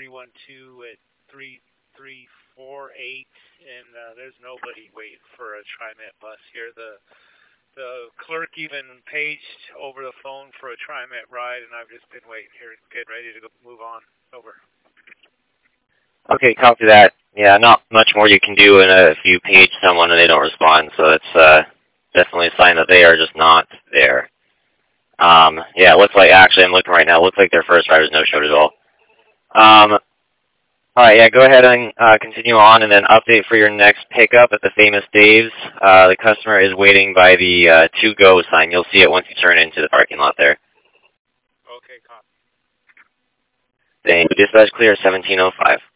312 at 3348, and there's nobody waiting for a TriMet bus here. The clerk even paged over the phone for a TriMet ride, and I've just been waiting here, getting ready to move on. Over. Okay, copy that. Yeah, not much more you can do if you page someone and they don't respond, so it's definitely a sign that they are just not there. Yeah, it looks like, actually I'm looking right now, it looks like their first rider's no-showed at all. Alright, yeah, go ahead and continue on, and then update for your next pickup at the Famous Dave's. The customer is waiting by the To Go sign. You'll see it once you turn into the parking lot there. Okay, copy. Thank you. Dispatch clear 1705.